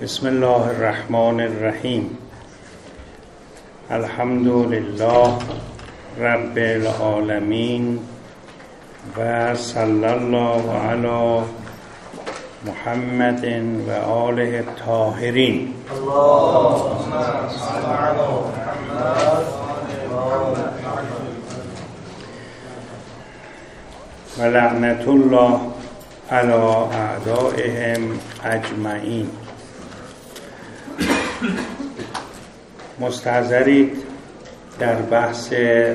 بسم الله الرحمن الرحیم. الحمد لله رب العالمین و صلی الله علی محمد و آله الطاهرین. اللهم صل علی محمد و لعنت الله علی اعدائهم اجمعین. مستحضرید در بحث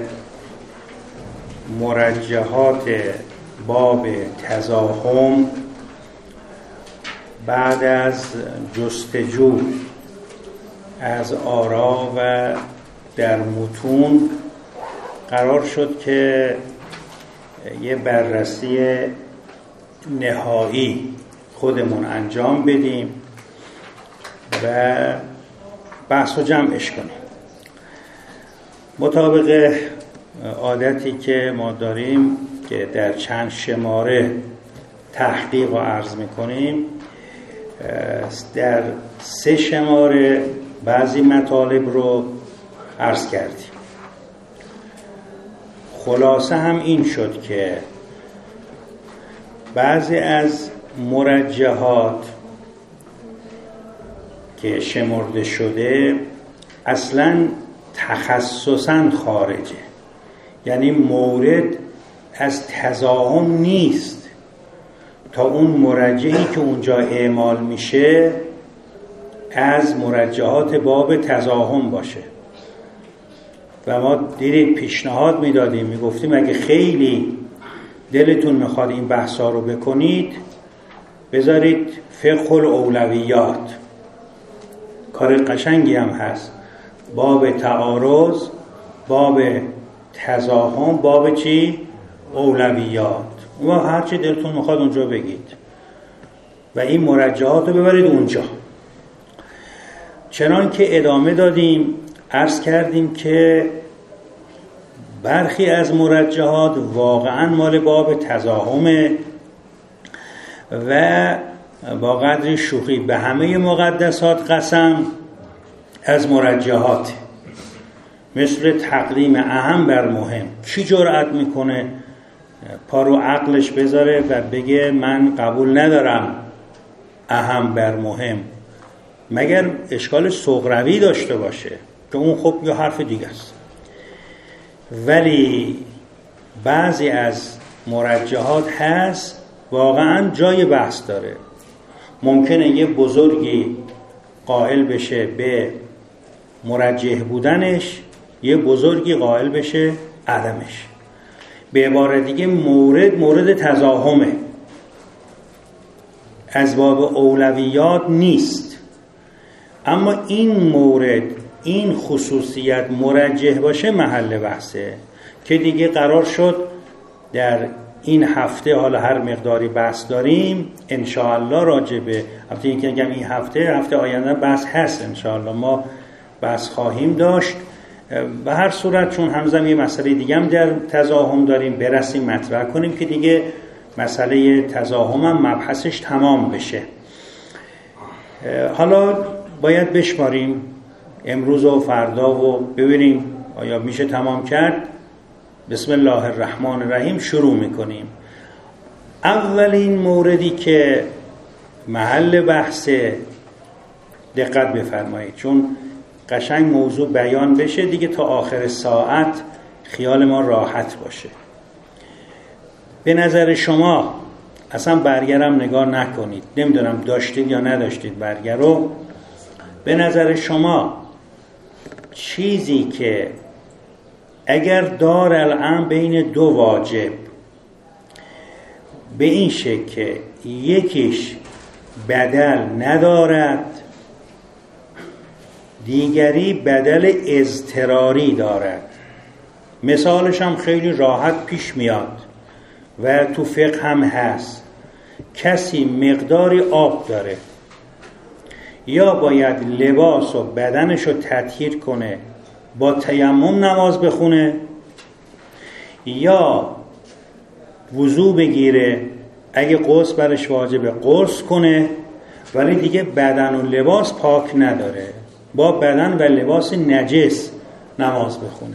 مرجحات باب تزاحم بعد از جستجو از آرا و در متون قرار شد که یه بررسی نهایی خودمون انجام بدیم و بحث رو جمعش کنیم. مطابق عادتی که ما داریم که در چند شماره تحقیق و عرض میکنیم، در 3 شماره بعضی مطالب رو عرض کردیم. خلاصه هم این شد که بعضی از مرجحات که شمرده شده اصلاً تخصصاً خارجه، یعنی مورد از تزاحم نیست تا اون مرجحی که اونجا اعمال میشه از مرجحات باب تزاحم باشه. و ما دیدید پیشنهاد میدادیم، میگفتیم اگه خیلی دلتون میخواد این بحثا رو بکنید بذارید فقه الاولویات، کار قشنگی هم هست. باب تعارض، باب تزاحم، باب چی؟ اولویات. و هر چی دلتون میخواد اونجا بگید و این مرجحات رو ببرید اونجا. چنان که ادامه دادیم عرض کردیم که برخی از مرجحات واقعا مال باب تزاحمه و با قدر شوخی به همه مقدسات قسم از مرجحات، مثل تقدیم اهم بر مهم. کی جرأت میکنه پا رو عقلش بذاره و بگه من قبول ندارم اهم بر مهم، مگر اشکال صغروی داشته باشه که اون خب یه حرف دیگه است. ولی بعضی از مرجحات هست واقعا جای بحث داره. ممکنه یه بزرگی قائل بشه به مرجح بودنش، یه بزرگی قائل بشه عدمش. به عبارت دیگه مورد تزاحمه، از باب اولویات نیست. اما این مورد، این خصوصیت مرجح باشه محل بحثه که دیگه قرار شد در این هفته، حالا هر مقداری بحث داریم انشاءالله راجبه، البته این که نگم این هفته آینده بحث هست، انشاءالله ما بحث خواهیم داشت. به هر صورت چون همزمان یه مسئله دیگه هم در تزاحم داریم برسیم مطرح کنیم که دیگه مسئله تزاحم هم مبحثش تمام بشه. حالا باید بشماریم امروز و فردا و ببینیم آیا میشه تمام کرد. بسم الله الرحمن الرحیم شروع میکنیم. اولین موردی که محل بحث، دقت بفرمایید چون قشنگ موضوع بیان بشه دیگه تا آخر ساعت خیال ما راحت باشه. به نظر شما اصلا برگرم نگاه نکنید، نمیدونم داشتید یا نداشتید برگر رو. به نظر شما چیزی که اگر دار الان بین 2 واجب به این شکل که یکیش بدل ندارد دیگری بدل اضطراری دارد، مثالش هم خیلی راحت پیش میاد و تو فقه هم هست. کسی مقداری آب داره، یا باید لباس و بدنش رو تطهیر کنه با تیمم نماز بخونه، یا وضو بگیره اگه غسل برش واجبه غسل کنه، ولی دیگه بدن و لباس پاک نداره، با بدن و لباس نجس نماز بخونه.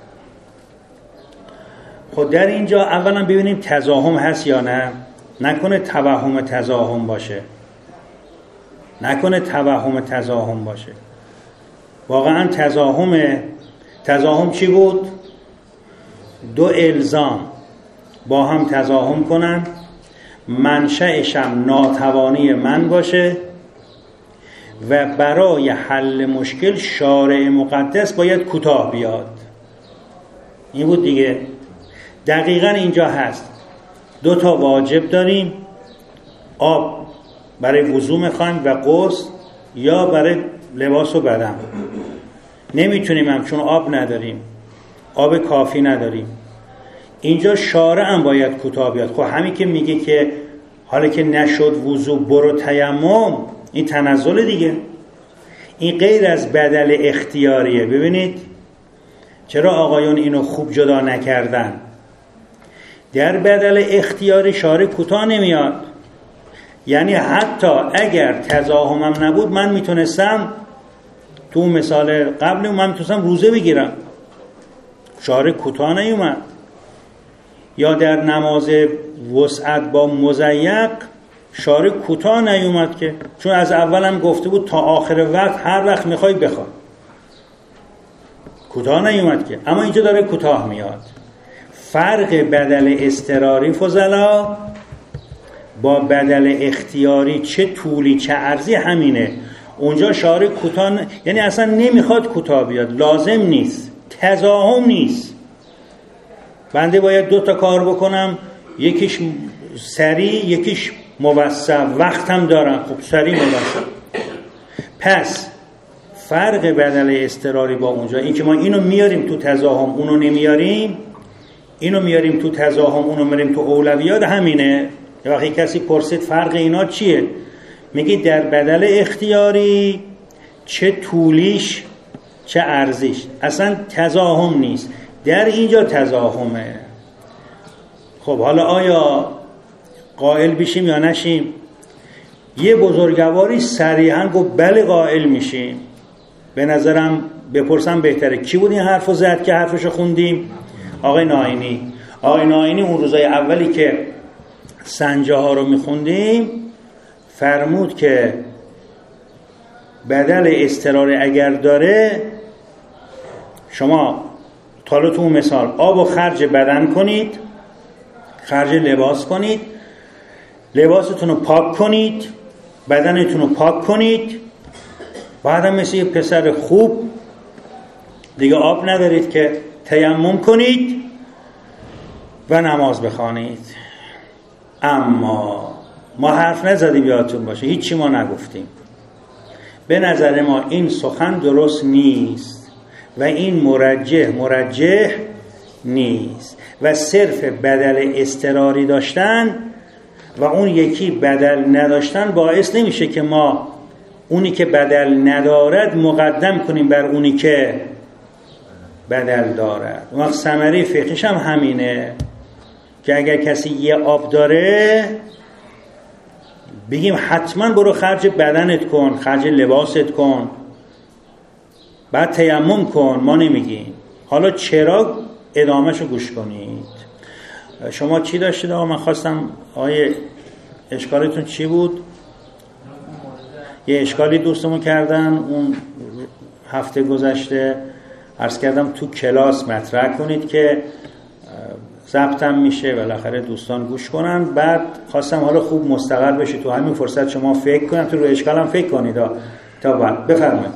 خب در اینجا اولا ببینیم تزاحم هست یا نه. نکنه توهم تزاحم باشه، نکنه توهم تزاحم باشه. واقعا تزاحم چی بود؟ دو الزام با هم تزاحم کنن، منشأش هم ناتوانی من باشه و برای حل مشکل شارع مقدس باید کوتاه بیاد. این بود دیگه. دقیقاً اینجا هست. 2 تا واجب داریم، آب برای وضو میخوایم و غسل، یا برای لباس و بدن. نمیتونیم هم چون آب نداریم، آب کافی نداریم. اینجا شارع هم باید کوتاه بیاد. خب همین که میگه که حالا که نشد وضو برو تیمم، این تنزل دیگه، این غیر از بدل اختیاریه. ببینید چرا آقایون اینو خوب جدا نکردن. در بدل اختیاری شارع کوتاه نمیاد. یعنی حتی اگر تزاحمم نبود من میتونستم تو مثال قبل من میتونستم روزه بگیرم، شارع کوتاه نیومد. یا در نماز وسعت با مضیق شارع کوتاه نیومد که، چون از اولم گفته بود تا آخر وقت هر وقت میخوای بخوای، کوتاه نیومد که. اما اینجا داره کوتاه میاد. فرق بدل اضطراری فضلا با بدل اختیاری چه طولی چه عرضی همینه. اونجا شارع کوتاه یعنی اصلا نمیخواد کوتاه بیاد، لازم نیست، تزاحم نیست. بنده باید 2 تا کار بکنم، یکیش سریع یکیش موسع، وقتم دارم، خب سریع موسع. پس فرق بدل اضطراری با اونجا این که ما اینو میاریم تو تزاحم اونو نمیاریم، اینو میاریم تو تزاحم اونو میاریم تو اولویات، همینه. وقتی کسی پرسید فرق اینا چیه، میگی در بدل اختیاری چه طولیش چه عرضیش اصلا تزاحم نیست، در اینجا تزاحمه. خب حالا آیا قائل بشیم یا نشیم؟ یه بزرگواری صریحاً گفت بله قائل میشیم. به نظرم بپرسم بهتره کی بود این حرفو زد که حرفشو خوندیم؟ آقای ناینی. آقای ناینی اون روزای اولی که سنجه ها رو میخوندیم فرمود که بدل اضطراری اگر داره، شما تو مثال آب و خرج بدن کنید، خرج لباس کنید، لباستون رو پاک کنید، بدنتون رو پاک کنید، بعدم مثل یه پسر خوب دیگه آب ندارید که تیمم کنید و نماز بخوانید. اما ما حرف نزدیم، یادتون باشه هیچی ما نگفتیم. به نظر ما این سخن درست نیست و این مرجح نیست و صرف بدل اضطراری داشتن و اون یکی بدل نداشتن باعث نمیشه که ما اونی که بدل ندارد مقدم کنیم بر اونی که بدل دارد. وقت ثمره فقهیش هم همینه که اگر کسی یه آب داره بگیم حتما برو خرج بدنت کن، خرج لباست کن، بعد تیمم کن. ما نمیگیم. حالا چرا؟ ادامهشو گوش کنید. شما چی داشتید آقا؟ من خواستم اشکالتون چی بود؟ یه اشکالی دوستمون کردن اون هفته گذشته، عرض کردم تو کلاس مطرح کنید که ضبطم میشه، بالاخره دوستان گوش کنن. بعد خواستم حالا خوب مستقر بشید تو همین فرصت شما فکر کنید، تو رو اشکالم فکر کنید تا بعد. بفرمایید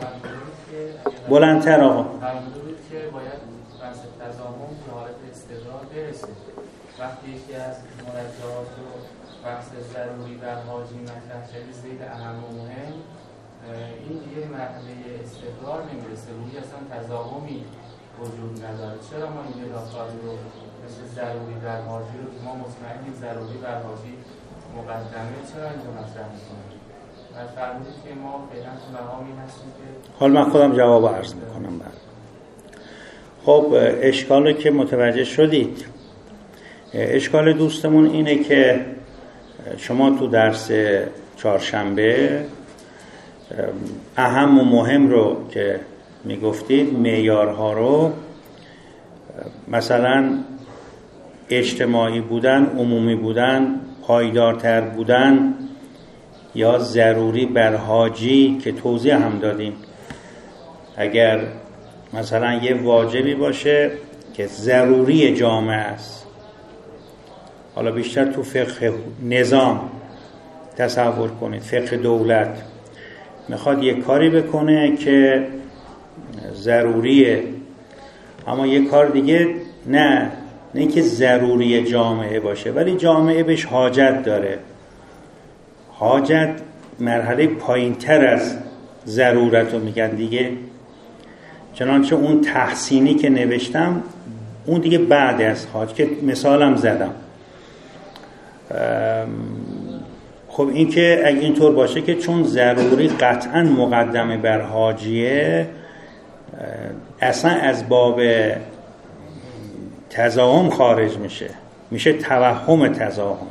بلندتر آقا. که باید بحث تضامن به حالت استقرار برسه. وقتی یکی از مرجعات و بحث ضروری در حاجی مطرح شده زیر اهم و مهم، این دیگه مرحله استقرار نمیرسه، روی اصلا تضامنی وجود نداره. چرا ما این اضافاتی رو مثل ضروری در حاجی رو که ما مطمئنیم ضروری در حاجی مقدمه، چرا اینجا مطرح میکنیم؟ و فرمودید که ما فعلا تو مقامی هستیم که حال من خودم جواب عرض میکنم. بعد خب اشکالی که متوجه شدید، اشکال دوستمون اینه که شما تو درس چهارشنبه اهم و مهم رو که میگفتید، معیارها رو، مثلا اجتماعی بودن، عمومی بودن، پایدارتر بودن، یا ضروری بر حاجی که توضیح هم دادیم. اگر مثلا یه واجبی باشه که ضروری جامعه است، حالا بیشتر تو فقه نظام تصور کنید، فقه دولت میخواد یه کاری بکنه که ضروریه، اما یه کار دیگه نه که ضروری جامعه باشه ولی جامعه بهش حاجت داره. حاجت مرحله پایین تر از ضرورت رو میگن دیگه. چنانچه اون تحسینی که نوشتم اون دیگه بعد از حاج که مثالم زدم. خب این که اگه اینطور باشه که چون ضروری قطعا مقدمه بر حاجیه، اصلا از باب تزاحم خارج میشه توهم تزاحم.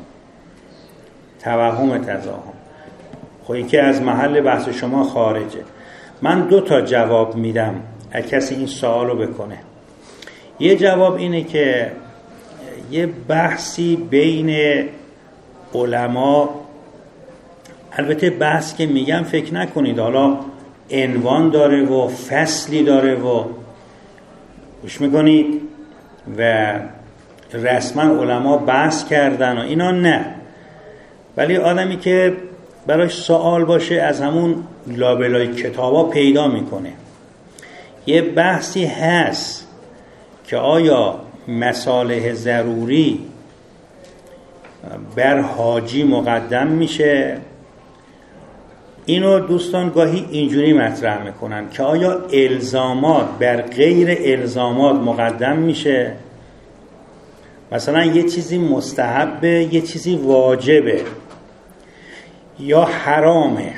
خب این که از محل بحث شما خارجه. من 2 جواب میدم اگه کسی این سوالو بکنه. یه جواب اینه که یه بحثی بین علما، البته بحث که میگم فکر نکنید حالا عنوان داره و فصلی داره و گوش میکنید و رسما علما بحث کردن و اینا، نه. ولی آدمی که براش سوال باشه از همون لابلای کتابا پیدا میکنه. یه بحثی هست که آیا مصالح ضروری بر حاجی مقدم میشه. اینو دوستان گاهی اینجوری مطرح میکنن که آیا الزامات بر غیر الزامات مقدم میشه. مثلا یه چیزی مستحبه، یه چیزی واجبه یا حرامه،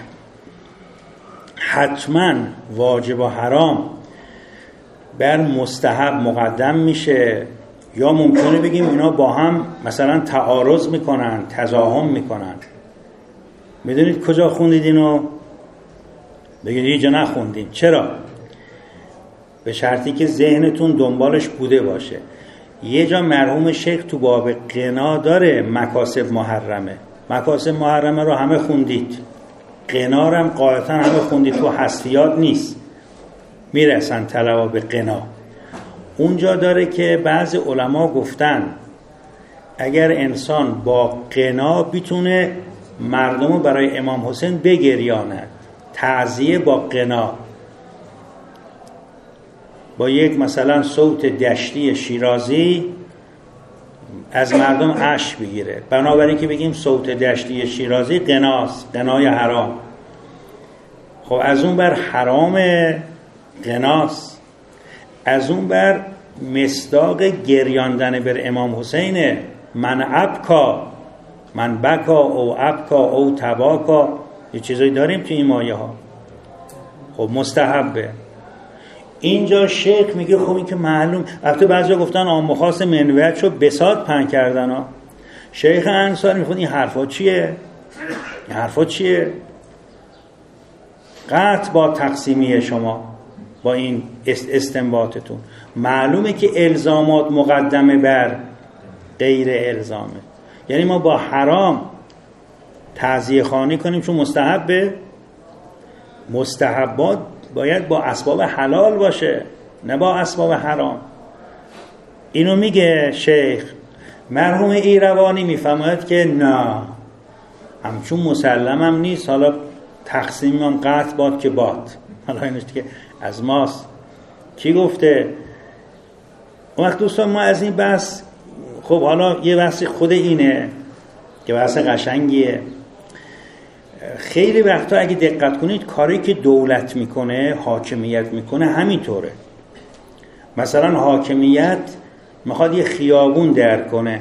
حتما واجب و حرام بر مستحب مقدم میشه، یا ممکنه بگیم اینا با هم مثلا تعارض میکنن، تزاحم میکنن. میدونید کجا خوندید اینو؟ بگید یه جا نخوندین. چرا؟ به شرطی که ذهنتون دنبالش بوده باشه. یه جا مرحوم شیخ تو باب قنا داره مکاسب محرمه. مکاسب محرمه رو همه خوندید، قنا رو هم قاعدتا همه خوندید، تو هستیات نیست، میرسن طلبا به قنا. اونجا داره که بعض علما گفتن اگر انسان با قنا بتونه مردم رو برای امام حسین بگریاند، تعزیه با قنا، با یک مثلا صوت دشتی شیرازی از مردم اشک بگیره، بنابراین که بگیم صوت دشتی شیرازی قناست، قنای حرام. خب از اون بر حرام قناست، از اون بر مصداق گریاندن بر امام حسین، من ابکا، من بکا او ابکا او تباکا، یه چیزایی داریم تو این مایه ها. خب مستحبه. اینجا شیخ میگه خب این که معلوم، البته بعضیا گفتن عام خاص منویت رو بساط پهن کردن ها. شیخ انصاری میگه این حرفا چیه؟ این حرفا چیه؟ قطع با تقسیمی شما، با این استنباطتون معلومه که الزامات مقدمه بر غیر الزامه. یعنی ما با حرام تعزیه خوانی کنیم چون مستحبه. مستحبات باید با اسباب حلال باشه، نه با اسباب حرام. اینو میگه شیخ. مرحوم ایروانی میفهمد که نه، همچون مسلم هم نیست، حالا تقسیم هم قطع باد که باد، حالا اینوش که از ماست. کی گفته؟ اون وقت دوستان ما از این بحث، خب حالا یه بحث خود اینه که بحث قشنگیه. خیلی وقتا اگه دقت کنید کاری که دولت میکنه، حاکمیت میکنه همینطوره. مثلا حاکمیت میخواد یه خیابون درک کنه،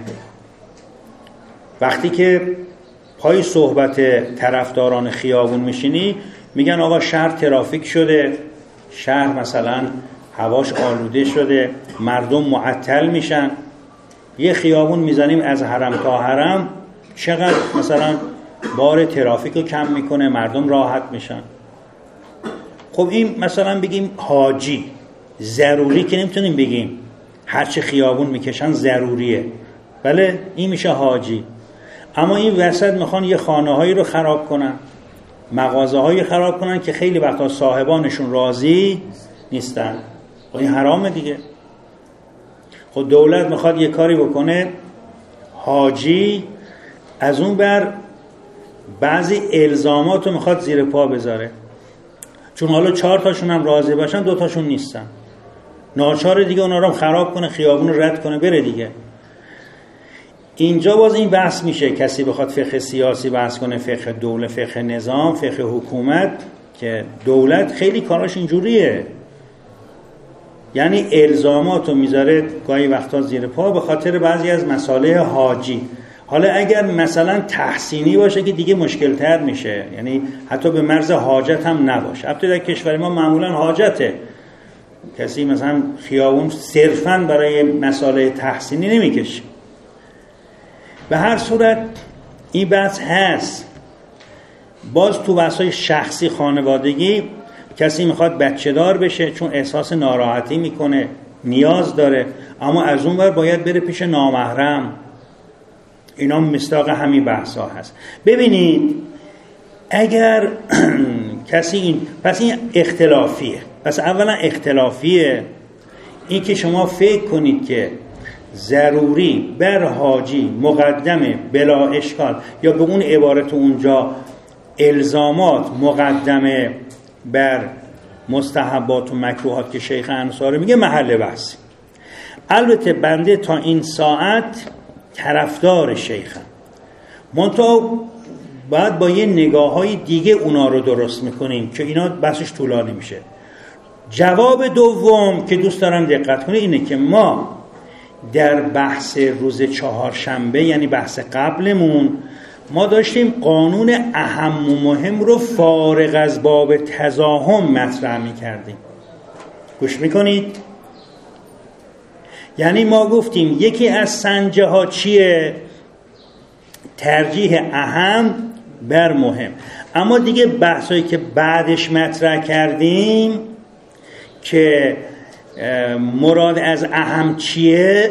وقتی که پای صحبت طرفداران خیابون میشینی میگن آقا شهر ترافیک شده، شهر مثلا هواش آلوده شده، مردم معطل میشن، یه خیابون میزنیم از حرم تا حرم، چقدر مثلا بار ترافیک رو کم میکنه، مردم راحت میشن. خب این مثلا بگیم حاجی ضروری که نمیتونیم بگیم هرچی خیابون میکشن ضروریه، بله این میشه حاجی. اما این وسط میخوان یه خانه هایی رو خراب کنن، مغازه هایی خراب کنن که خیلی وقتا صاحبانشون راضی نیستن. خب این حرامه دیگه. خب دولت میخواد یه کاری بکنه، حاجی از اون بر بعضی الزامات رو میخواد زیر پا بذاره، چون حالا 4 تاشون هم راضی باشن 2 تاشون نیستن، ناچار دیگه اونا رو خراب کنه، خیابون رو رد کنه بره دیگه. اینجا باز این بحث میشه، کسی بخواد فقه سیاسی بحث کنه، فقه دولت، فقه نظام، فقه حکومت، که دولت خیلی کاراش اینجوریه، یعنی الزاماتو میذاره گاهی وقتا زیر پا به خاطر بعضی از مسائل حاجی. حالا اگر مثلا تحسینی باشه که دیگه مشکل تر میشه، یعنی حتی به مرز حاجت هم نباشه. البته در کشور ما معمولا حاجته، کسی مثلا خیابون صرفاً برای مسائل تحسینی نمیکشه. به هر صورت این بحث هست. باز تو بحث‌های شخصی خانوادگی کسی میخواد بچه دار بشه چون احساس ناراحتی میکنه، نیاز داره، اما از اون ور باید بره پیش نامحرم. اینا مصداق همین بحثا هست. ببینید اگر کسی این، پس این اختلافیه، پس اولا اختلافیه این که شما فکر کنید که ضروری بر حاجی مقدمه بلا اشکال، یا به اون عبارت اونجا الزامات مقدمه بر مستحبات و مکروهات که شیخ انصاری میگه محل بحث. البته بنده تا این ساعت طرفدار شیخم، منتها باید با یه نگاه های دیگه اونا رو درست میکنیم که اینا بحثش طولانی میشه. جواب دوم که دوست دارم دقت کنید اینه که ما در بحث روز 4شنبه، یعنی بحث قبلمون، ما داشتیم قانون اهم و مهم رو فارغ از باب تزاحم مطرح میکردیم. گوش میکنید؟ یعنی ما گفتیم یکی از سنجه ها چیه؟ ترجیح اهم بر مهم. اما دیگه بحثایی که بعدش مطرح کردیم که مراد از اهم چیه،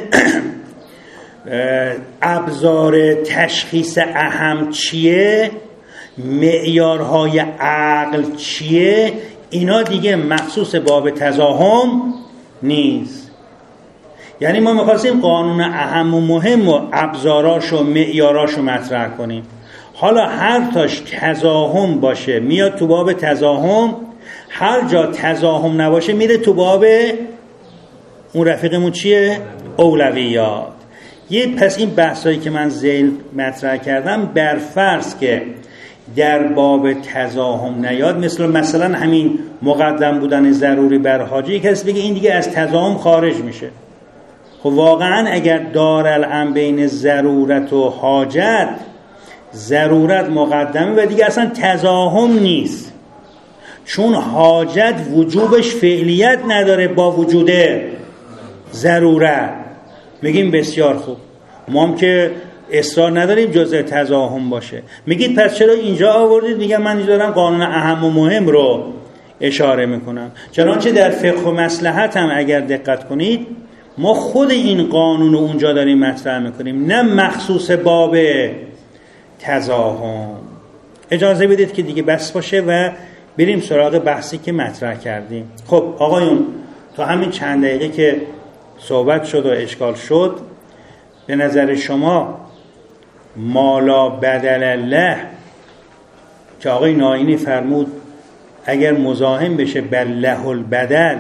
ابزار تشخیص اهم چیه، معیارهای عقل چیه، اینا دیگه مخصوص باب تزاحم نیست. یعنی ما می‌خواستیم قانون اهم و مهم و ابزاراش و معیاراش رو مطرح کنیم. حالا هر تاش تزاحم باشه میاد تو باب تزاحم، هر جا تزاحم نباشه میره تو باب اون رفیقمون چیه؟ اولویات. پس این بحثایی که من ذیل مطرح کردم بر فرض که در باب تزاحم نیاد، مثلا همین مقدم بودن ضروری بر حاجی، کسی بگه این دیگه از تزاحم خارج میشه. خب واقعا اگر دارالامر بین ضرورت و حاجت، ضرورت مقدمه و دیگه اصلا تزاحم نیست، چون حاجت وجوبش فعلیت نداره با وجود ضرورت. میگیم بسیار خوب، ما هم که اصرار نداریم جزء تزاحم باشه. میگید پس چرا اینجا آوردید؟ میگم من اینجا دارم قانون اهم و مهم رو اشاره میکنم. چنانچه در فقه و مصلحت هم اگر دقت کنید ما خود این قانون رو اونجا داریم مطرح میکنیم، نه مخصوص باب تزاحم. اجازه بدید که دیگه بس باشه و بریم سراغ بحثی که مطرح کردیم. خب آقایون، تا همین چند دقیقه که صحبت شد و اشکال شد، به نظر شما مالا بدل الله که آقای ناینی فرمود اگر مزاحم بشه بر له البدل،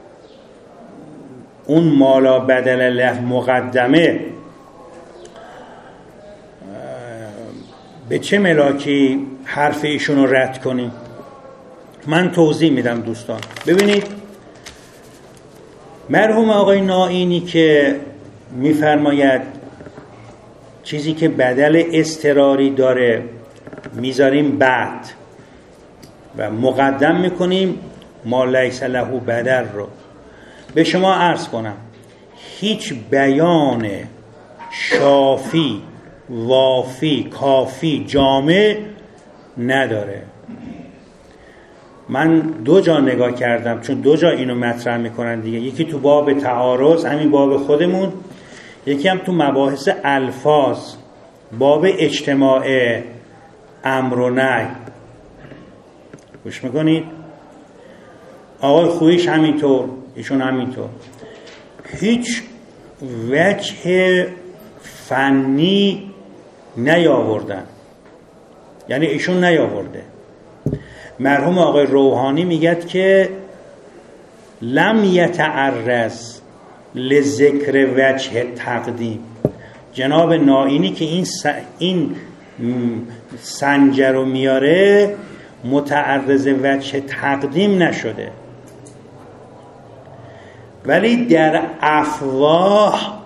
اون مالا بدل الله مقدمه، به چه ملاکی حرف ایشون رو رد کنیم؟ من توضیح میدم دوستان. ببینید مرحوم آقای ناینی که میفرماید چیزی که بدل اضطراری داره میذاریم بعد و مقدم میکنیم ما لیس له بدل رو. به شما عرض کنم هیچ بیان شافی وافی، کافی، جامع نداره. من 2 جا نگاه کردم، چون 2 جا اینو مطرح میکنن دیگه، یکی تو باب تعارض، همین باب خودمون، یکی هم تو مباحث الفاظ، باب اجتماع امر و نهی. گوش میکنید؟ آقای خویش همینطور، ایشون همینطور. هیچ وجه فنی نیاوردن، یعنی ایشون نیاورده. مرحوم آقای روحانی میگد که لم یتعرض لذکر وجه تقدیم. جناب نائینی که این سنجر رو میاره متعرض وجه تقدیم نشده، ولی در افواه،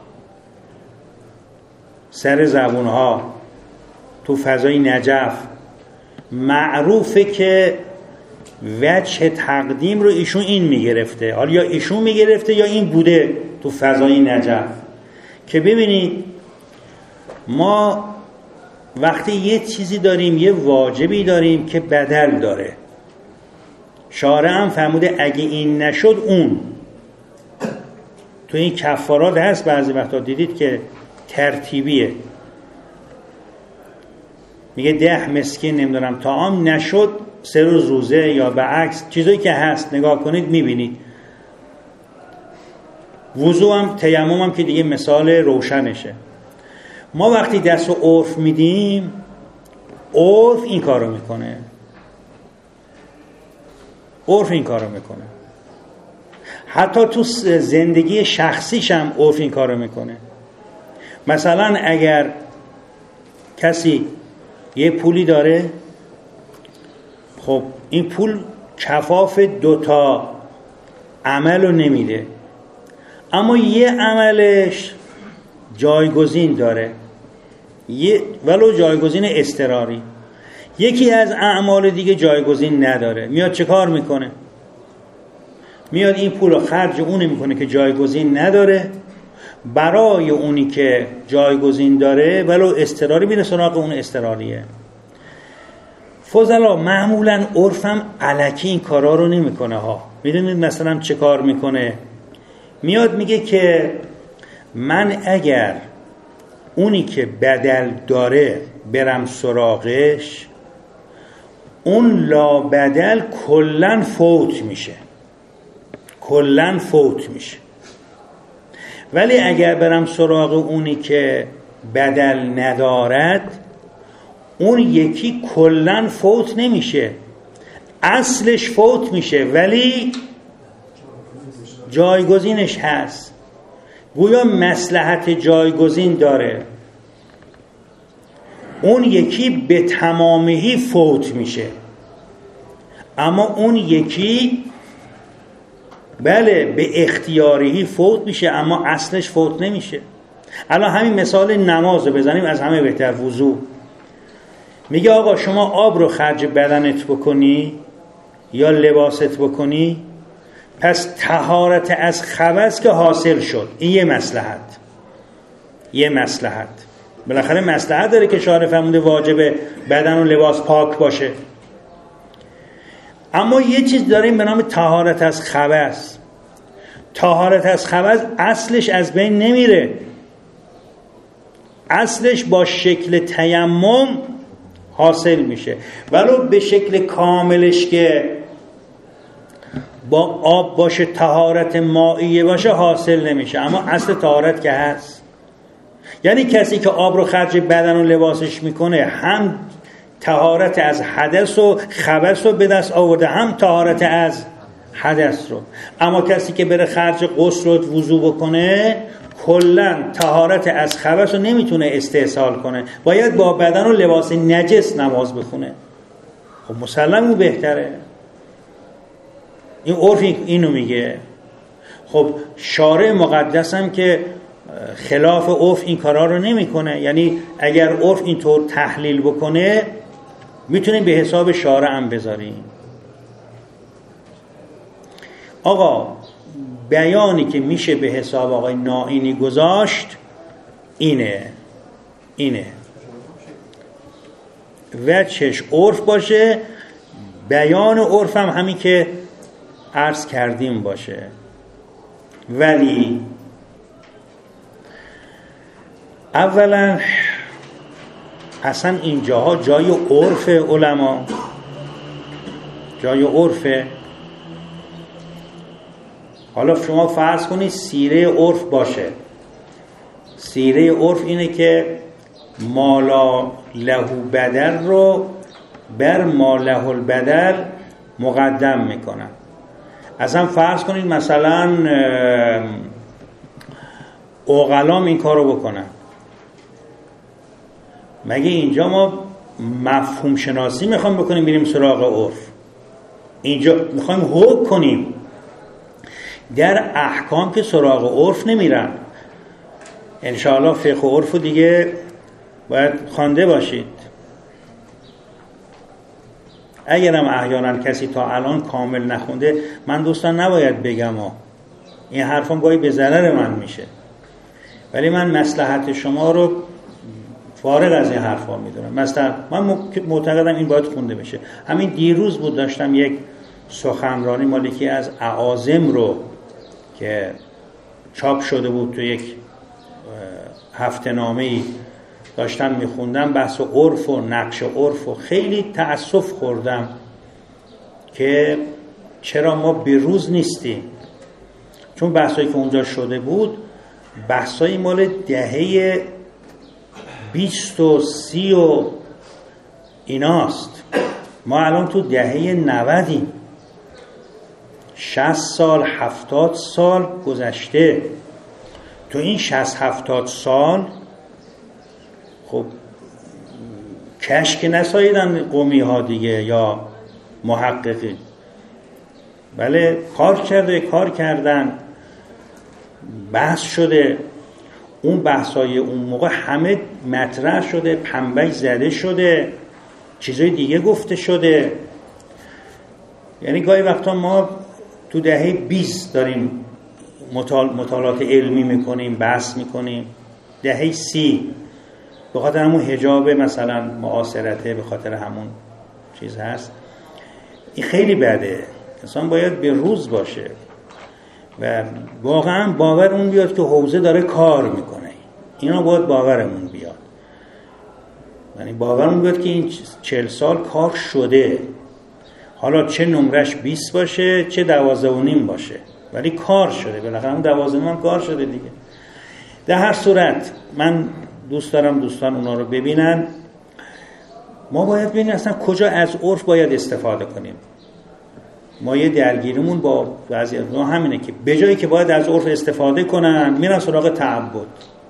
سر زبونها، تو فضای نجف معروفه که وجه تقدیم رو ایشون این میگرفته. حالا یا ایشون میگرفته یا این بوده تو فضای نجف. که ببینید ما وقتی یه چیزی داریم، یه واجبی داریم که بدل داره، شارع هم فرموده اگه این نشد اون. تو این کفارات هست، بعضی وقتا دیدید که ترتیبیه، میگه 10 مسکین نمیدونم طعام نشد 3 روز روزه، یا به عکس چیزایی که هست نگاه کنید میبینید. وضو هم تیمم هم که دیگه مثال روشنشه. ما وقتی دست و عرف میدیم، عرف این کارو میکنه، عرف این کارو میکنه، حتی تو زندگی شخصیش هم عرف این کارو میکنه. مثلا اگر کسی یه پولی داره، خب این پول کفاف 2 تا عمل رو نمیده، اما یه عملش جایگزین داره، ولو جایگزین اضطراری. یکی از اعمال دیگه جایگزین نداره. میاد چه کار میکنه؟ میاد این پول رو خرج اون میکنه که جایگزین نداره، برای اونی که جایگزین داره ولو اضطراری میره سراغ اون اضطراریه. فضلا معمولا عرفم الکی این کارا رو نمیکنه ها. میدونید مثلا چه کار میکنه؟ میاد میگه که من اگر اونی که بدل داره برم سراغش، اون لا بدل کلن فوت میشه، کلن فوت میشه. ولی اگر برم سراغ اونی که بدل ندارد، اون یکی کلن فوت نمیشه، اصلش فوت میشه ولی جایگزینش هست. گویا مصلحت جایگزین داره، اون یکی به تمامی فوت میشه، اما اون یکی بله به اختیاری فوت میشه اما اصلش فوت نمیشه. الان همین مثال نماز رو بزنیم، از همه بهتر وضو. میگه آقا شما آب رو خرج بدنت بکنی یا لباست بکنی، پس طهارت از خبث که حاصل شد، این یه مصلحت. بالاخره مصلحت داره که شارع فرموده واجب بدن و لباس پاک باشه. اما یه چیز داریم به نام طهارت از خبث. طهارت از خبث اصلش از بین نمیره، اصلش با شکل تیمم حاصل میشه، ولو به شکل کاملش که با آب باشه، طهارت مائیه باشه، حاصل نمیشه، اما اصل طهارت که هست. یعنی کسی که آب رو خرج بدن و لباسش میکنه، هم طهارت از حدث و خبث رو به دست آورده، هم طهارت از حدث رو. اما کسی که بره خرج غسل و وضو بکنه، کلن طهارت از خبث رو نمیتونه استحصال کنه، باید با بدن و لباس نجس نماز بخونه. خب مسلم اون بهتره. این عرف اینو میگه. خب شارع مقدس هم که خلاف عرف این کارا رو نمیکنه. یعنی اگر عرف اینطور تحلیل بکنه، میتونیم به حساب شارع هم بذاریم. آقا بیانی که میشه به حساب آقای نائینی گذاشت اینه. وجهش عرف باشه، بیان عرف هم همین که عرض کردیم باشه. ولی اولا اصلا اینجاها جای عرف علما، جای عرفه. حالا شما فرض کنید سیره عرف باشه. سیره عرف اینه که مالا له بدل رو بر ما له البدل مقدم میکنن. اصلا فرض کنید مثلا عقلام این کارو بکنن. مگه اینجا ما مفهوم شناسی میخوام بکنیم بریم سراغ عرف؟ اینجا میخوایم حکم کنیم. در احکام که سراغ عرف نمیرن. انشاءالله فقه و عرف دیگه باید خوانده باشید. اگرم احیانا کسی تا الان کامل نخونده، من دوستان نباید بگم این حرفم گاهی به ضرر من میشه، ولی من مصلحت شما رو فارغ از این حرفا میدونم. مثلا من معتقدم این باید خونده بشه. همین دیروز بود داشتم یک سخنرانی مالکی از اعاظم رو که چاپ شده بود تو یک هفته نامه‌ای داشتم میخوندم، بحث عرف و نقش عرف و خیلی تأسف خوردم که چرا ما به روز نیستیم. چون بحثایی که اونجا شده بود بحثایی مال دهه 20 و 30 و ایناست. ما الان تو دهه 90یم. 60 سال 70 سال گذشته. تو این 60-70 سال خب کشک نساییدن قومی ها دیگه یا محققی، بله کار کردن، بحث شده. اون بحثای اون موقع همه مطرح شده، پنبه زده شده، چیزای دیگه گفته شده. یعنی گاهی وقتا ما تو دهه 20 داریم مطالعات علمی میکنیم، بحث میکنیم. دهه 30 به خاطر همون حجاب مثلا معاصرته، به خاطر همون چیز هست. این خیلی بده. انسان باید به روز باشه و واقعا باور اون بیاد که حوزه داره کار میکنه. اینا باید باورمون بیاد. یعنی باورمون بیاد که این 40 سال کار شده. حالا چه نمرش 20 باشه چه 12.5 باشه، ولی کار شده. بالاخره اون 12 هم کار شده دیگه. در هر صورت من دوست دارم دوستان اونا رو ببینن. ما باید ببینیم اصلا کجا از عرف باید استفاده کنیم. ما یه درگیریمون با بعضی از اونها همینه که به جایی که باید از عرف استفاده کنن میرن سراغ تعبد،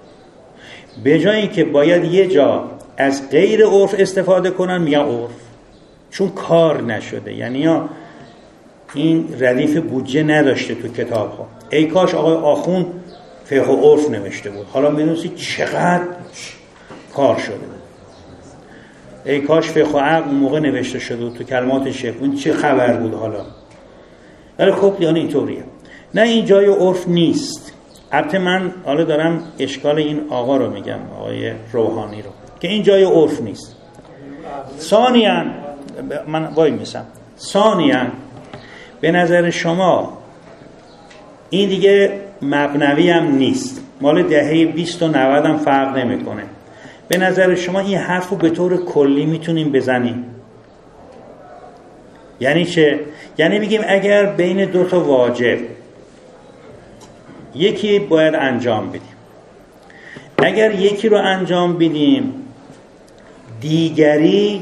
به جایی که باید یه جا از غیر عرف استفاده کنن میگن عرف، چون کار نشده. یعنی یا این ردیف بودجه نداشته تو کتاب ها. ای کاش آقای آخوند فقه و عرف نوشته بود، حالا میدونی چقدر کار شده. ای کاش فقه و عقل اون موقع نوشته شده بود تو کلمات شیخ، اون چه خبر بود حالا. ولی خب یعنی اینطوریه. نه این جای عرف نیست. البته من حالا دارم اشکال این آقا رو میگم، آقای روحانی رو، که این جای عرف نیست. ثانیاً من وای میسم، ثانیاً به نظر شما این دیگه مبنوی هم نیست، مال دهه 20 و 90 هم فرق نمیکنه. به نظر شما این حرف رو به طور کلی میتونیم بزنیم؟ یعنی چه؟ یعنی بگیم اگر بین دو تا واجب یکی باید انجام بدیم، اگر یکی رو انجام بدیم دیگری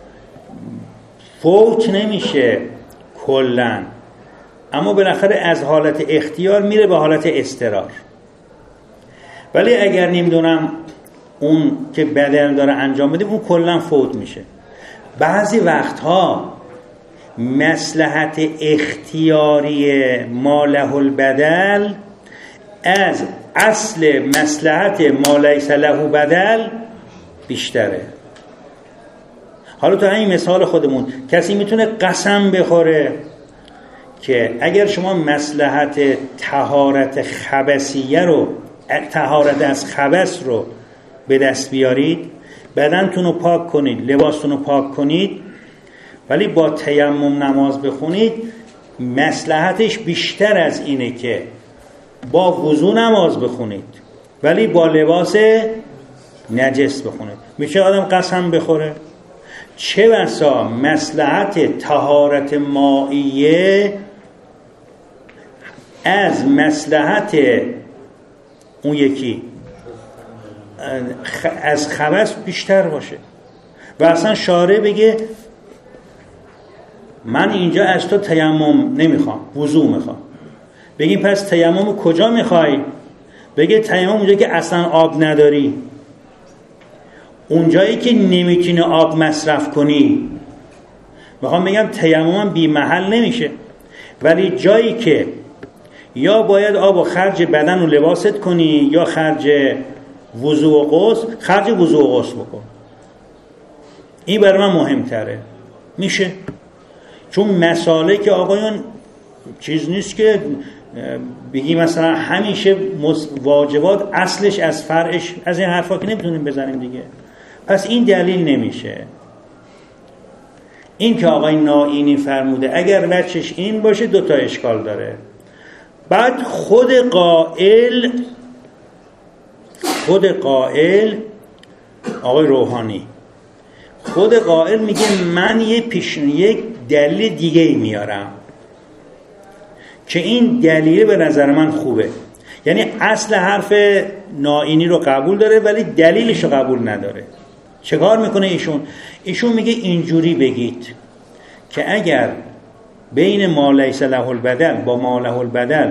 فوت نمیشه کلن، اما بالاخره از حالت اختیار میره به حالت اضطرار. ولی اگر نمیدونم اون که بدن داره انجام بده اون کلن فوت میشه. بعضی وقتها مصلحت اختیاری ما له البدل از اصل مصلحت ما لیس له بدل بیشتره. حالا تو همین مثال خودمون کسی میتونه قسم بخوره که اگر شما مصلحت طهارت خبثیه رو، طهارت از خبث رو به دست بیارید، بدنتون رو پاک کنید، لباستون رو پاک کنید، ولی با تیمم نماز بخونید، مصلحتش بیشتر از اینه که با وضو نماز بخونید ولی با لباس نجس بخونید. میشه آدم قسم بخوره؟ چه بسا مصلحت طهارت مائیه از مصلحت اون یکی از خبث بیشتر باشه. و اصلا شارع بگه من اینجا از تو تیمم نمیخوام، وضو میخوام. بگیم پس تیمم کجا میخوای؟ بگه تیمم اونجایی که اصلا آب نداری، اونجایی که نمیتونی آب مصرف کنی. میخوام بگم تیمم بی محل نمیشه، ولی جایی که یا باید آب و خرج بدن و لباست کنی یا خرج وضو و غسل، خرج وضو و غسل بکن. این برای من مهمتره. میشه، چون مسائله که آقایون چیز نیست که بگی مثلا همیشه واجبات اصلش از فرعش، از این حرفا که نمیتونیم بزنیم دیگه. پس این دلیل نمیشه. این که آقای نائینی فرموده اگر وجهش این باشه دوتا اشکال داره. بعد خود قائل آقای روحانی، خود قائل میگه من یک دلیل دیگه میارم که این دلیل به نظر من خوبه. یعنی اصل حرف نائینی رو قبول داره ولی دلیلش رو قبول نداره. چه کار میکنه ایشون میگه اینجوری بگید که اگر بین ما لیس له البدل با ما له البدل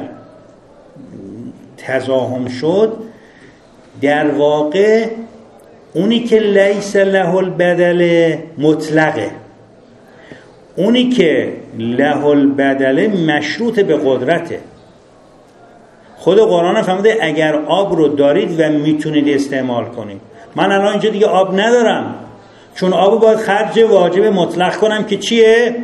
تزاحم شد، در واقع اونی که لیس له البدل مطلقه، اونی که له البدل مشروط به قدرته. خود قرآن فرموده اگر آب رو دارید و میتونید استعمال کنید. من الان اینجا دیگه آب ندارم، چون آب باید خرج واجب مطلق کنم که چیه؟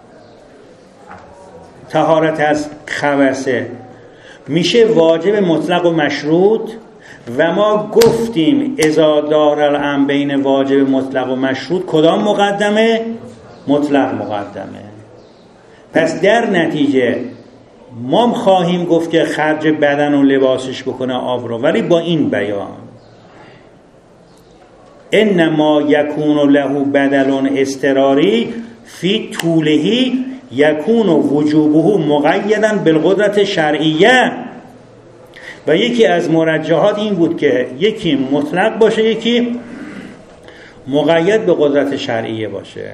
طهارت از خبثه. میشه واجب مطلق و مشروط. و ما گفتیم اذا دار الامر بین واجب مطلق و مشروط کدام مقدمه؟ مطلق مقدمه. پس در نتیجه ما خواهیم گفت که خرج بدن و لباسش بکنه آب رو، ولی با این بیان انما یکون له بدل اضطراری فی طولهی یکون وجوبه مقیدا بالقدرت شرعیه. و یکی از مرجحات این بود که یکی مطلق باشه، یکی مقید به قدرت شرعیه باشه.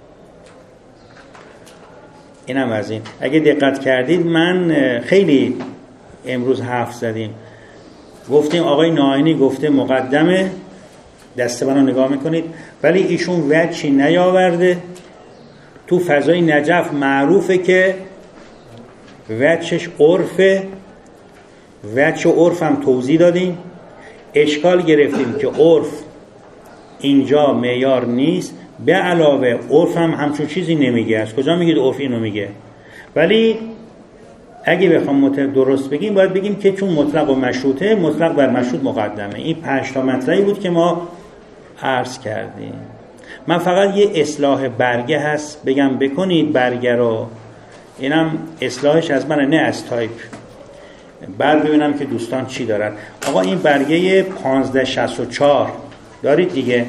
اینم از این. اگه دقت کردید من خیلی امروز حرف زدیم، گفتیم آقای نائینی گفته مقدمه، دسته منو نگاه میکنید، ولی ایشون وجهی نیاورده. تو فضای نجف معروفه که وجهش عرفه، وجه عرف هم توضیح دادیم. اشکال گرفتیم که عرف اینجا معیار نیست، به علاوه عرف هم همچون چیزی نمیگه. از کجا میگید عرف اینو میگه؟ ولی اگه بخوام درست بگیم باید بگیم که چون مطلق و مشروطه، مطلق بر مشروط مقدمه. این 5 تا مطلبی بود که ما عرض کردیم. من فقط یه اصلاح برگه هست بگم بکنید برگه رو، اینم اصلاحش از من نه از تایپ، بعد ببینم که دوستان چی دارن. آقا این برگه 1564 دارید دیگه؟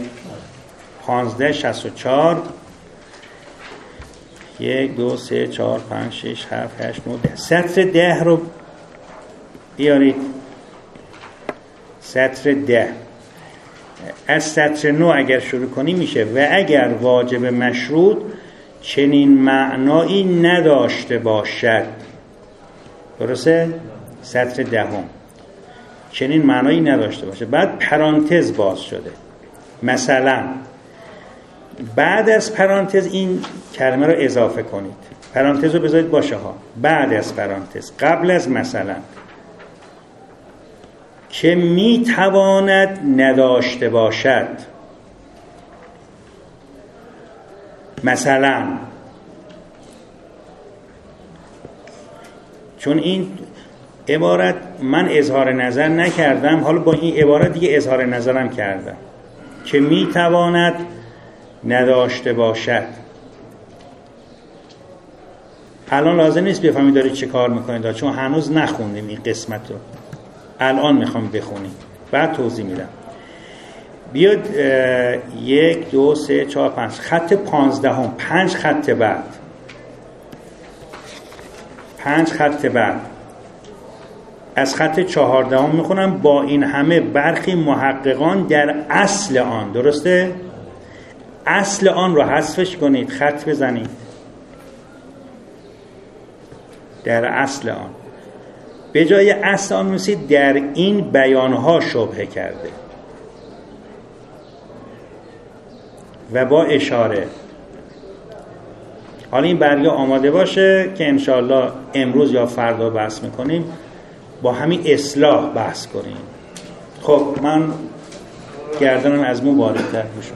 1564 1 2 3 4 5 6 7 8 9 10 سطر 10 رو بیارید. سطر 10 از سطر 9 اگر شروع کنی میشه و اگر واجب مشروط چنین معنایی نداشته باشد. درسته؟ سطر 10 چنین معنایی نداشته باشه. بعد پرانتز باز شده. مثلا بعد از پرانتز این کلمه رو اضافه کنید. پرانتز رو بذارید باشه ها. بعد از پرانتز، قبل از مثلا، که میتواند نداشته باشد. مثلا، چون این عبارت من اظهار نظر نکردم، حالا با این عبارت دیگه اظهار نظرم کردم. که میتواند نداشته باشد. الان لازم نیست بفهمید دارید چه کار میکنید، چون هنوز نخوندیم این قسمت رو، الان میخوام بخونیم بعد توضیح میدم. بیاد 1 2 3 4 5 خط 15، 5 خط بعد، 5 خط بعد از خط 14 میخونم. با این همه برخی محققان در اصل آن، درسته؟ اصل آن رو حذفش کنید، خط بزنید. در اصل آن، به جای اصل آن می‌نویسید در این بیانها شبهه کرده و با اشاره. حالا این برگه آماده باشه که انشاءالله امروز یا فردا بحث میکنیم، با همین اصلاح بحث کنیم. خب من گردنم از مو باریک‌تر بشم،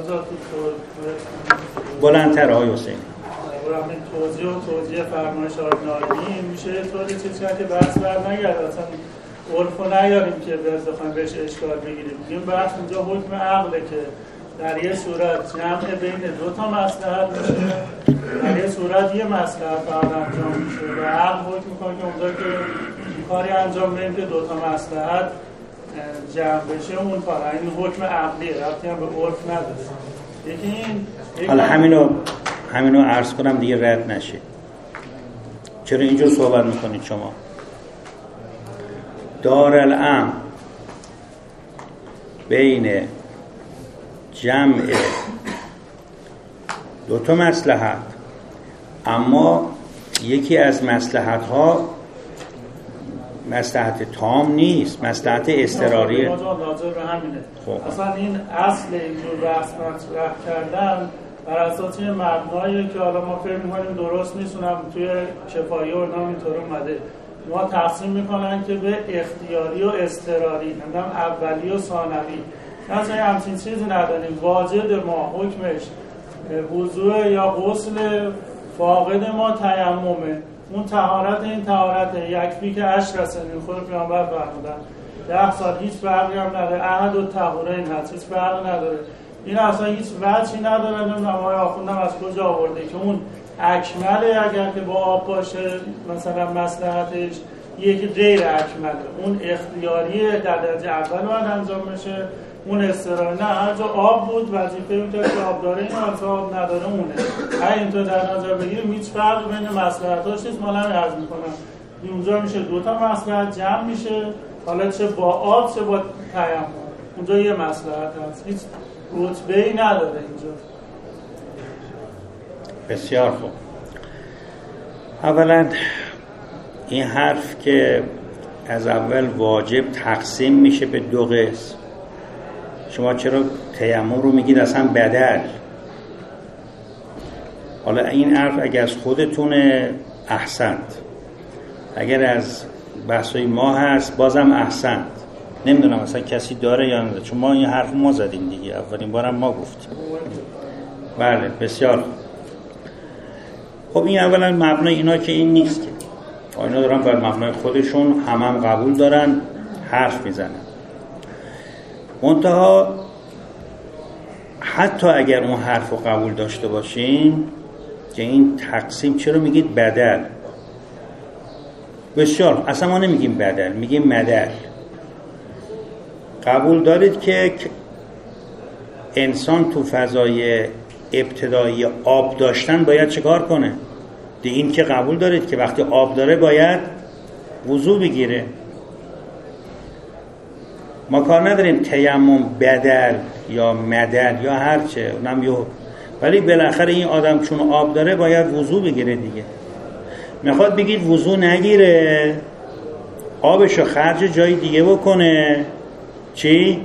بلندتر آقای حسین. همین توضیح فرمایش آقای نایمی میشه طوری چیزی که بحث بر نگرد، اصلا عرفو نیاریم که بخوایم بهش اشکال بگیریم. این بحث اینجا حکم عقله که در یه صورت جمع بین دو تا مصلحت میشه، در یه صورت یه مصلحت فقط انجام میشه و عقل حکم میکنه که اونجا که کاری انجام بدیم که دو تا مصلحت جمع بشه اون کار. این حکم عقلیه، ربطی هم به عرف نداره. یکی این حالا همینو عرض کنم دیگه رد نشه. چرا اینجور صحبت میکنید شما؟ دارالامر بین جمع دو تا مصلحت، اما یکی از مصلحت ها مصلحت تام نیست، مصلحت اضطراریه. ناظر به همینه. اصلا این اصل اینجور بحث مطرح کردن بر اساس یه مبنایی که حالا ما فکر می‌کنیم درست نیست، اونم توی کفایه و اینا اینطور اومده. ما تقسیم میکنن که به اختیاری و اضطراری، نمیدونم اولی و ثانوی. مثلا همچین چیزی نداریم. واجد ما حکمش وضوء یا غسل، فاقد ما تیممه. اون طهارت، این طهارت یکفی که 10 سنین خود پیامبر فرمودن 10 سال هیچ فرقی هم نداره. احد و طهورین هست، هیچ فرقی نداره. این اصلا هیچ وجهی نداره. نمیدونم آقای آخوندم از کجا آورده که اون اکمله اگر که با آب باشه مثلا مصلحتش، یکی غیر اکمله. اون اختیاری در درجه اول باید انجام بشه، اون اضطراری نه. هر جا آب بود وظیفه بود که آب داره، این آب نداره اونه. اگه اینطور در نظر بگیریم هیچ فرقی بین مصلحتاش نیست. من هم عرض میکنم اونجا میشه دو تا مصلحت جمع میشه، حالا چه با آب چه با تیمم. اونجا یه مصلحت هست، هیچ رتبه‌ای نداره اینجا. بسیار خوب. اولا این حرف که از اول واجب تقسیم میشه به دو قسم، شما چرا تیمم رو میگید اصلا بدل؟ حالا این حرف اگر از خودتونه احسنت، اگر از بحثای ما هست بازم احسنت. نمیدونم اصلا کسی داره یا نداره، چون ما این حرف ما زدیم دیگه، اولین بارم ما گفتیم. بله بسیار. خب این اولا مبنای اینا که این نیست که اینا دارن بر مبنای خودشون هم قبول دارن حرف میزنن. منتها حتی اگر اون حرف رو قبول داشته باشین که این تقسیم چرا میگید بدل؟ بسیار، اصلا ما نمیگیم بدل، میگیم مدل. قبول دارید که انسان تو فضای ابتدایی آب داشتن باید چه کار کنه؟ دیگه این که قبول دارید که وقتی آب داره باید وضو بگیره. ما کار نداریم تیمم بدل یا مدل یا هرچه اونم یه، ولی بالاخره این آدم چون آب داره باید وضو بگیره دیگه. میخواد بگید وضو نگیره، آبشو خرج جای دیگه بکنه، چی؟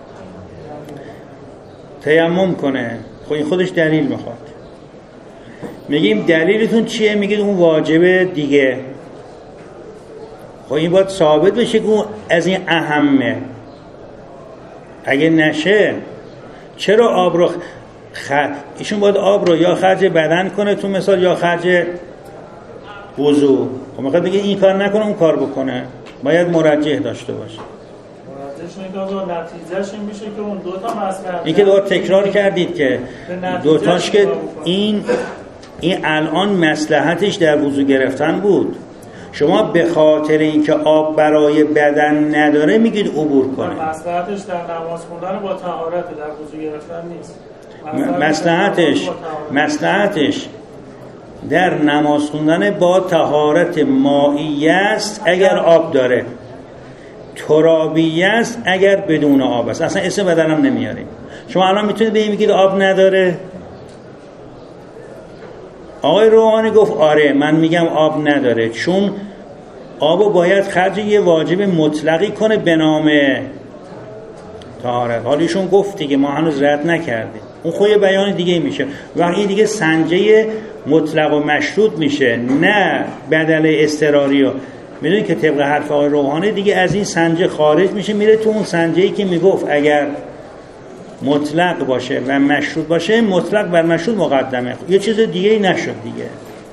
تیمم کنه. خب این خودش دلیل میخواد. میگیم دلیلتون چیه؟ میگید اون واجبه دیگه. خب این باید ثابت بشه که اون از این اهمه. اگه نشه چرا آب رو ایشون باید آب رو یا خرج بدن کنه تو مثال یا خرج وضو. خب میخواد بگه این کار نکنه اون کار بکنه، باید مرجح داشته باشه. مرجح ارزش میکنه و نتیجهش این میشه که اون دوتا مسئله این که دوباره تکرار کردید که دوتاش که این الان مصلحتش در وضو گرفتن بود. شما به خاطر اینکه آب برای بدن نداره میگید عبور کنه. مصلحتش در نماز خوندن با طهارت، در وضو گرفتن نیست. مصلحتش در نماز خوندن با طهارت مائیه است اگر آب داره، ترابیه است اگر بدون آب است. اصلا اسم بدنم نمیاریم. شما الان میتونید به این بگید آب نداره؟ آقای روحانی گفت آره، من میگم آب نداره، چون آبو باید خرج یه واجب مطلقی کنه به نام طهارت. حالا ایشون گفت دیگه، ما هنوز رد نکردیم، اون خود یه بیان دیگه میشه و این دیگه سنجه مطلق و مشروط میشه، نه بدل اضطراری. میدونید که طبق حرف آقای روحانی دیگه از این سنجه خارج میشه، میره تو اون سنجه‌ای که میگفت اگر مطلق باشه و مشروط باشه، مطلق بر مشروط مقدمه، یه چیز دیگه ای نشد دیگه.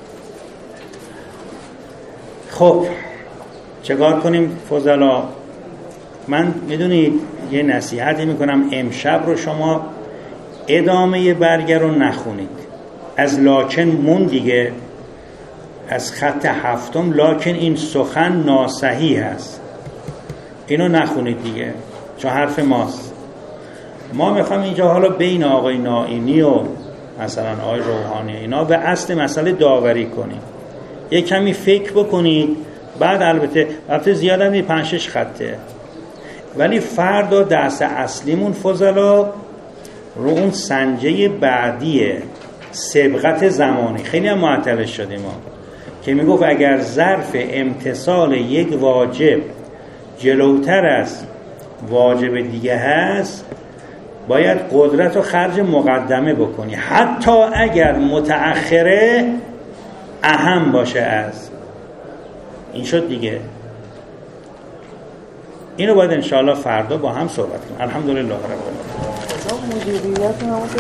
خب چکار کنیم فضلا؟ من میدونید یه نصیحتی میکنم، امشب رو شما ادامه برگه رو نخونید، از لاکن مون دیگه، از خط هفتم، لاکن این سخن ناصحیح هست، اینو نخونید دیگه چون حرف ماست. ما میخوام اینجا حالا بین آقای نائینی و مثلا آقای روحانی اینا به اصل مسئله داوری کنیم، یه کمی فکر بکنید، بعد البته زیاد هم 5-6 خطه، ولی فردا درس اصلیمون فضلا رو اون سنجه بعدیه، سبقت زمانی. خیلی هم معطل شدیم ما که میگفت اگر ظرف امتصال یک واجب جلوتر از واجب دیگه هست، باید قدرت و خرج مقدمه بکنی، حتی اگر متأخره اهم باشه از این. شد دیگه. اینو باید انشاءالله فردا با هم صحبت کنیم. الحمدلله رب العالمین.